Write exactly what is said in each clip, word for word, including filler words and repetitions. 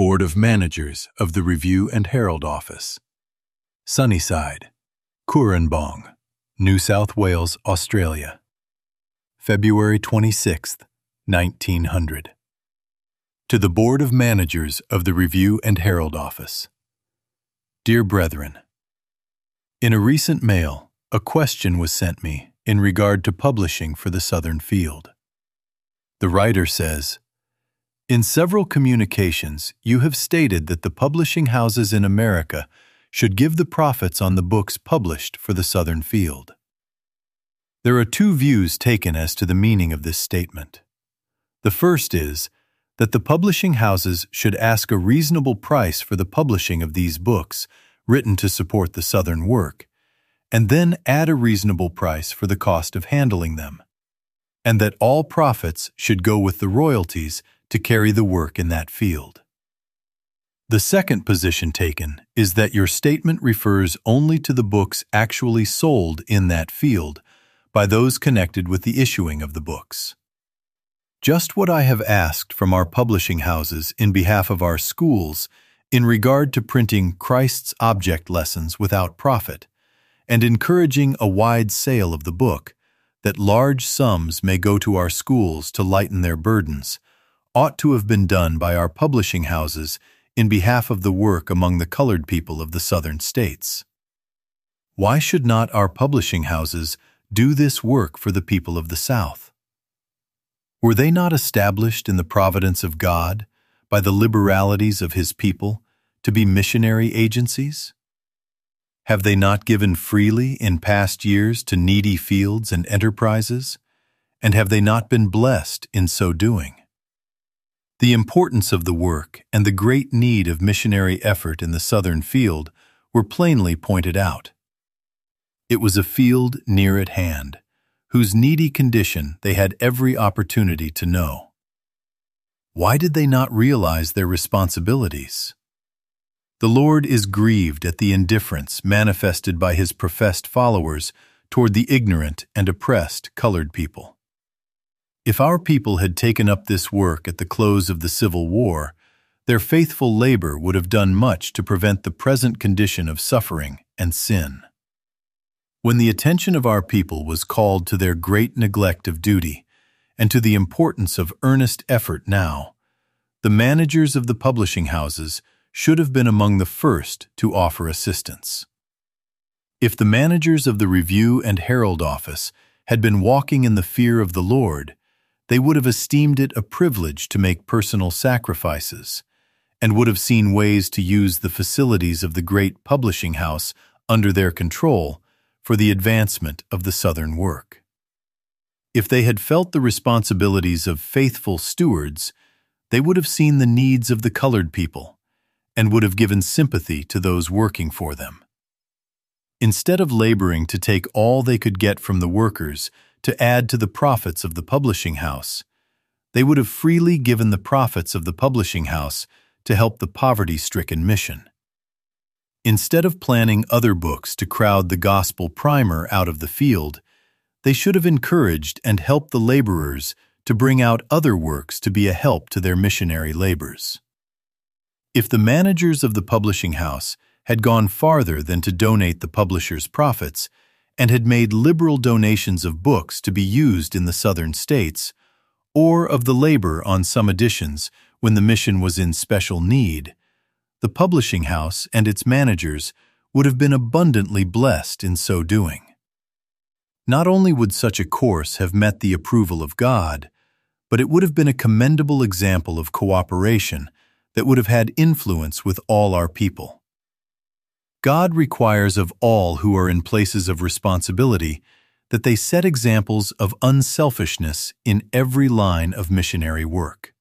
Board of Managers of the Review and Herald Office, Sunnyside, Cooranbong, New South Wales, Australia, February twenty-sixth, nineteen hundred. To the Board of Managers of the Review and Herald Office. Dear Brethren, in a recent mail, a question was sent me in regard to publishing for the Southern Field. The writer says, "In several communications, you have stated that the publishing houses in America should give the profits on the books published for the Southern Field. There are two views taken as to the meaning of this statement. The first is that the publishing houses should ask a reasonable price for the publishing of these books written to support the Southern work, and then add a reasonable price for the cost of handling them, and that all profits should go with the royalties to carry the work in that field. The second position taken is that your statement refers only to the books actually sold in that field by those connected with the issuing of the books. Just what I have asked from our publishing houses in behalf of our schools in regard to printing Christ's Object Lessons without profit, and encouraging a wide sale of the book, that large sums may go to our schools to lighten their burdens, ought to have been done by our publishing houses in behalf of the work among the colored people of the Southern states. Why should not our publishing houses do this work for the people of the South? Were they not established in the providence of God by the liberalities of His people to be missionary agencies? Have they not given freely in past years to needy fields and enterprises, and have they not been blessed in so doing? The importance of the work and the great need of missionary effort in the Southern field were plainly pointed out. It was a field near at hand, whose needy condition they had every opportunity to know. Why did they not realize their responsibilities? The Lord is grieved at the indifference manifested by His professed followers toward the ignorant and oppressed colored people. If our people had taken up this work at the close of the Civil War, their faithful labor would have done much to prevent the present condition of suffering and sin. When the attention of our people was called to their great neglect of duty and to the importance of earnest effort now, the managers of the publishing houses should have been among the first to offer assistance. If the managers of the Review and Herald Office had been walking in the fear of the Lord, they would have esteemed it a privilege to make personal sacrifices, and would have seen ways to use the facilities of the great publishing house under their control for the advancement of the Southern work. If they had felt the responsibilities of faithful stewards, they would have seen the needs of the colored people and would have given sympathy to those working for them. Instead of laboring to take all they could get from the workers to add to the profits of the publishing house, they would have freely given the profits of the publishing house to help the poverty-stricken mission. Instead of planning other books to crowd the gospel primer out of the field, they should have encouraged and helped the laborers to bring out other works to be a help to their missionary labors. If the managers of the publishing house had gone farther than to donate the publisher's profits and had made liberal donations of books to be used in the Southern states, or of the labor on some editions when the mission was in special need, the publishing house and its managers would have been abundantly blessed in so doing. Not only would such a course have met the approval of God, but it would have been a commendable example of cooperation that would have had influence with all our people. God requires of all who are in places of responsibility that they set examples of unselfishness in every line of missionary work.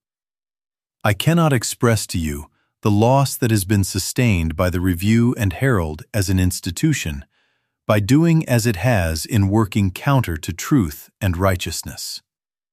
I cannot express to you the loss that has been sustained by the Review and Herald as an institution by doing as it has in working counter to truth and righteousness.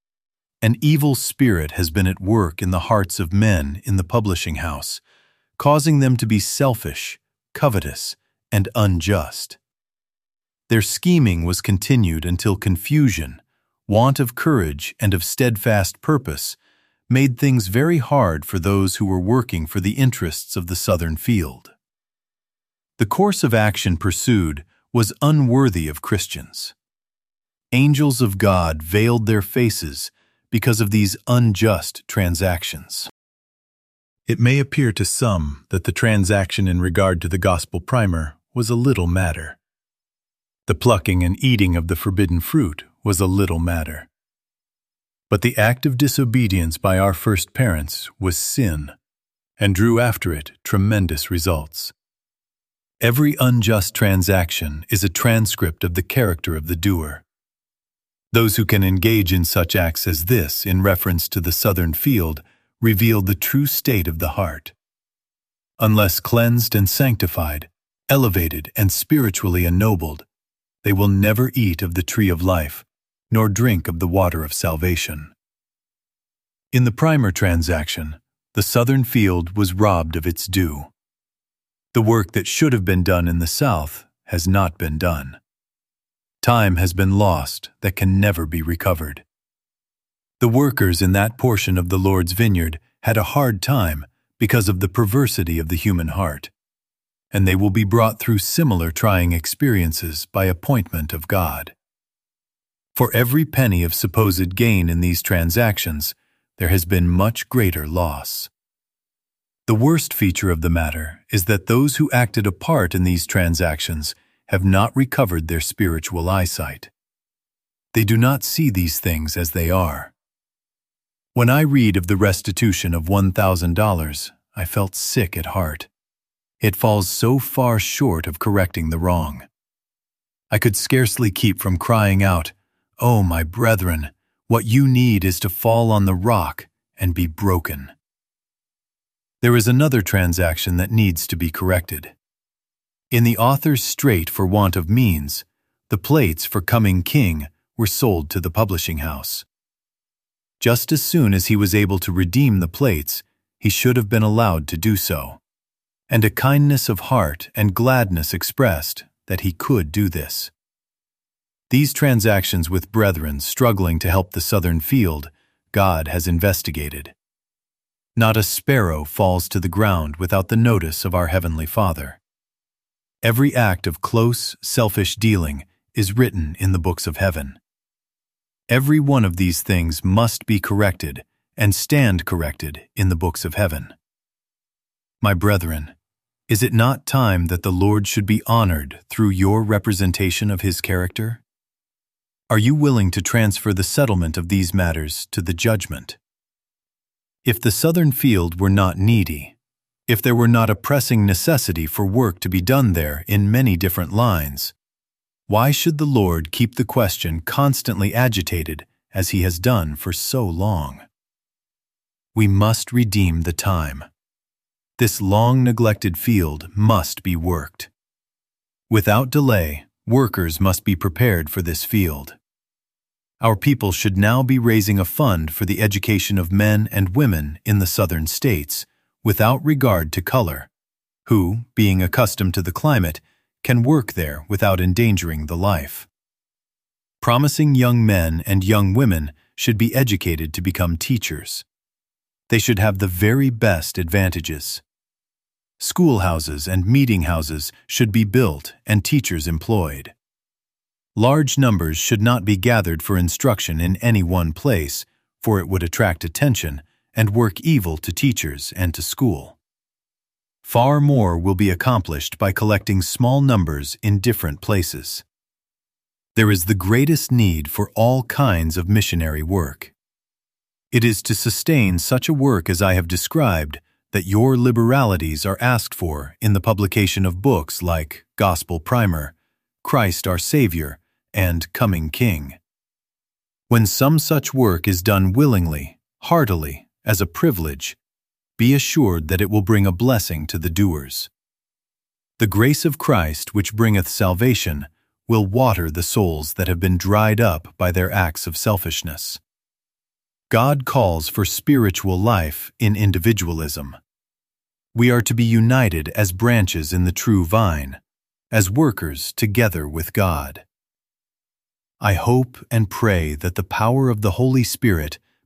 An evil spirit has been at work in the hearts of men in the publishing house, causing them to be selfish, covetous, and unjust. Their scheming was continued until confusion, want of courage, and of steadfast purpose made things very hard for those who were working for the interests of the Southern field. The course of action pursued was unworthy of Christians. Angels of God veiled their faces because of these unjust transactions. It may appear to some that the transaction in regard to the gospel primer was a little matter. The plucking and eating of the forbidden fruit was a little matter. But the act of disobedience by our first parents was sin, and drew after it tremendous results. Every unjust transaction is a transcript of the character of the doer. Those who can engage in such acts as this in reference to the Southern field reveal the true state of the heart. Unless cleansed and sanctified, elevated and spiritually ennobled, they will never eat of the tree of life, nor drink of the water of salvation. In the primer transaction, the Southern field was robbed of its due. The work that should have been done in the South has not been done. Time has been lost that can never be recovered. The workers in that portion of the Lord's vineyard had a hard time because of the perversity of the human heart, and they will be brought through similar trying experiences by appointment of God. For every penny of supposed gain in these transactions, there has been much greater loss. The worst feature of the matter is that those who acted a part in these transactions have not recovered their spiritual eyesight. They do not see these things as they are. When I read of the restitution of one thousand dollars, I felt sick at heart. It falls so far short of correcting the wrong. I could scarcely keep from crying out, "Oh, my brethren, what you need is to fall on the rock and be broken." There is another transaction that needs to be corrected. In the author's strait for want of means, the plates for Coming King were sold to the publishing house. Just as soon as he was able to redeem the plates, he should have been allowed to do so, and a kindness of heart and gladness expressed that he could do this. These transactions with brethren struggling to help the Southern field, God has investigated. Not a sparrow falls to the ground without the notice of our Heavenly Father. Every act of close, selfish dealing is written in the books of heaven. Every one of these things must be corrected and stand corrected in the books of heaven. My brethren, is it not time that the Lord should be honored through your representation of His character? Are you willing to transfer the settlement of these matters to the judgment? If the Southern field were not needy, if there were not a pressing necessity for work to be done there in many different lines, why should the Lord keep the question constantly agitated as He has done for so long? We must redeem the time. This long-neglected field must be worked. Without delay, workers must be prepared for this field. Our people should now be raising a fund for the education of men and women in the Southern states, without regard to color, who, being accustomed to the climate, can work there without endangering the life. Promising young men and young women should be educated to become teachers. They should have the very best advantages. Schoolhouses and meeting houses should be built and teachers employed. Large numbers should not be gathered for instruction in any one place, for it would attract attention and work evil to teachers and to school. Far more will be accomplished by collecting small numbers in different places. There is the greatest need for all kinds of missionary work. It is to sustain such a work as I have described that your liberalities are asked for in the publication of books like Gospel Primer, Christ Our Savior, and Coming King. When some such work is done willingly, heartily, as a privilege, be assured that it will bring a blessing to the doers. The grace of Christ, which bringeth salvation, will water the souls that have been dried up by their acts of selfishness. God calls for spiritual life in individualism. We are to be united as branches in the true vine, as workers together with God. I hope and pray that the power of the Holy Spirit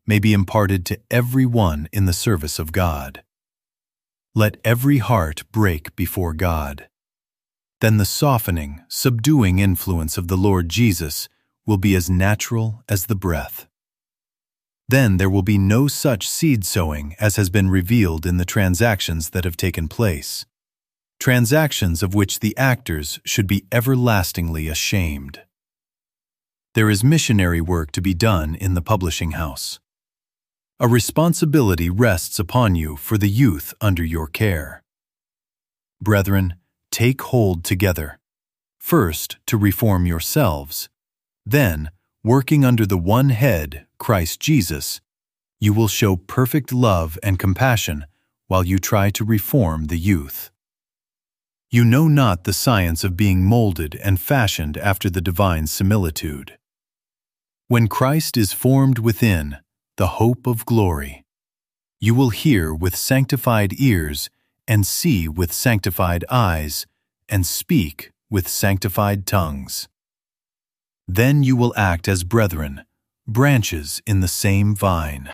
may be imparted to every one in the service of God. Let every heart break before God. Then the softening, subduing influence of the Lord Jesus will be as natural as the breath. Then there will be no such seed sowing as has been revealed in the transactions that have taken place, transactions of which the actors should be everlastingly ashamed. There is missionary work to be done in the publishing house. A responsibility rests upon you for the youth under your care. Brethren, take hold together, first to reform yourselves, then, working under the one head, Christ Jesus, you will show perfect love and compassion while you try to reform the youth. You know not the science of being molded and fashioned after the divine similitude. When Christ is formed within, the hope of glory, you will hear with sanctified ears and see with sanctified eyes and speak with sanctified tongues. Then you will act as brethren, branches in the same vine.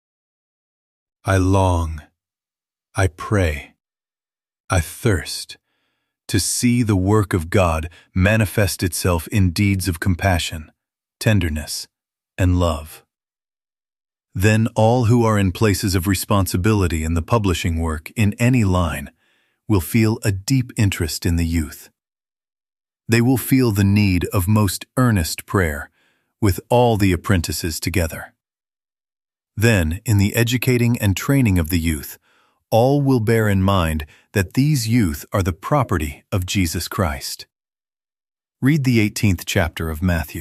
I long, I pray, I thirst to see the work of God manifest itself in deeds of compassion, tenderness, and love. Then all who are in places of responsibility in the publishing work in any line will feel a deep interest in the youth. They will feel the need of most earnest prayer with all the apprentices together. Then, in the educating and training of the youth, all will bear in mind that these youth are the property of Jesus Christ. Read the eighteenth chapter of Matthew.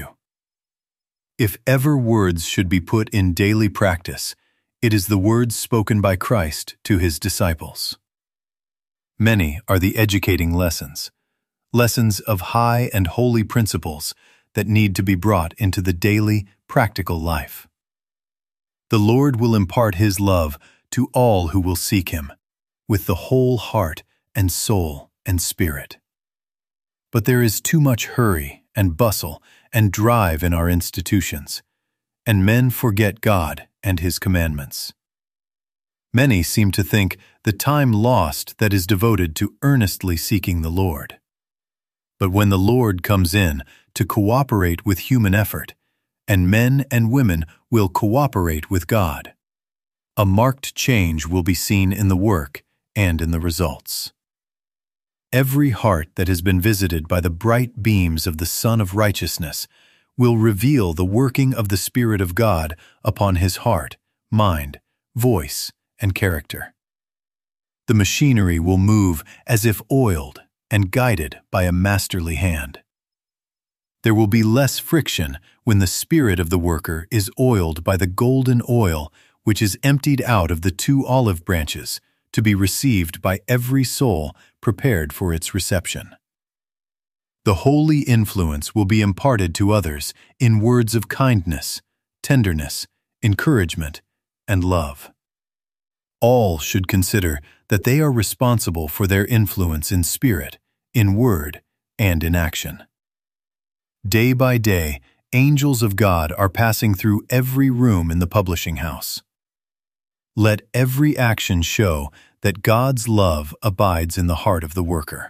If ever words should be put in daily practice, it is the words spoken by Christ to his disciples. Many are the educating lessons, lessons of high and holy principles that need to be brought into the daily, practical life. The Lord will impart his love to all who will seek him, with the whole heart and soul and spirit. But there is too much hurry and bustle and drive in our institutions, and men forget God and his commandments. Many seem to think the time lost that is devoted to earnestly seeking the Lord. But when the Lord comes in to cooperate with human effort, and men and women will cooperate with God, a marked change will be seen in the work and in the results. Every heart that has been visited by the bright beams of the Sun of Righteousness will reveal the working of the Spirit of God upon his heart, mind, voice, and character. The machinery will move as if oiled and guided by a masterly hand. There will be less friction when the spirit of the worker is oiled by the golden oil which is emptied out of the two olive branches to be received by every soul prepared for its reception. The holy influence will be imparted to others in words of kindness, tenderness, encouragement, and love. All should consider that they are responsible for their influence in spirit, in word, and in action. Day by day, angels of God are passing through every room in the publishing house. Let every action show that God's love abides in the heart of the worker.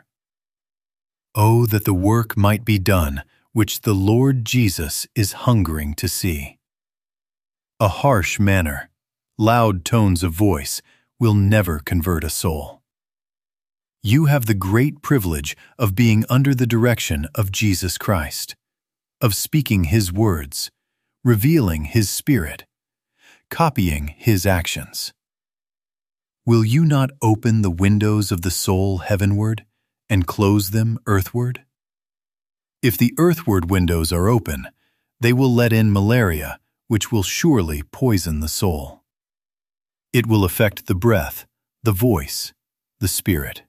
Oh, that the work might be done which the Lord Jesus is hungering to see. A harsh manner, loud tones of voice will never convert a soul. You have the great privilege of being under the direction of Jesus Christ, of speaking his words, revealing his spirit, copying his actions. Will you not open the windows of the soul heavenward and close them earthward? If the earthward windows are open, they will let in malaria, which will surely poison the soul. It will affect the breath, the voice, the spirit.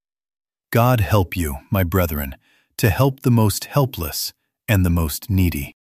God help you, my brethren, to help the most helpless and the most needy.